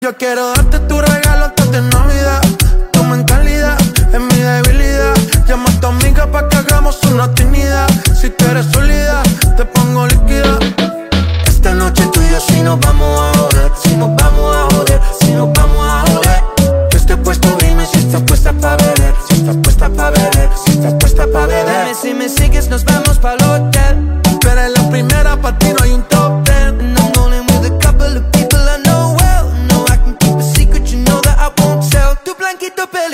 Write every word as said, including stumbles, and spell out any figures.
Yo quiero darte tu regalo antes de Navidad. Toma en calidad, es mi debilidad. Llama a tu amiga pa' que hagamos una actividad. Si tú eres sólida, te pongo líquida. Esta noche tú y yo si nos vamos a joder. Si nos vamos a joder, si nos vamos a joder. Yo estoy puesto, dime si estás puesta pa' beber. Si estás puesta pa' beber, si estás puesta pa' beber. Dime si me sigues, nos vamos pa'l otro.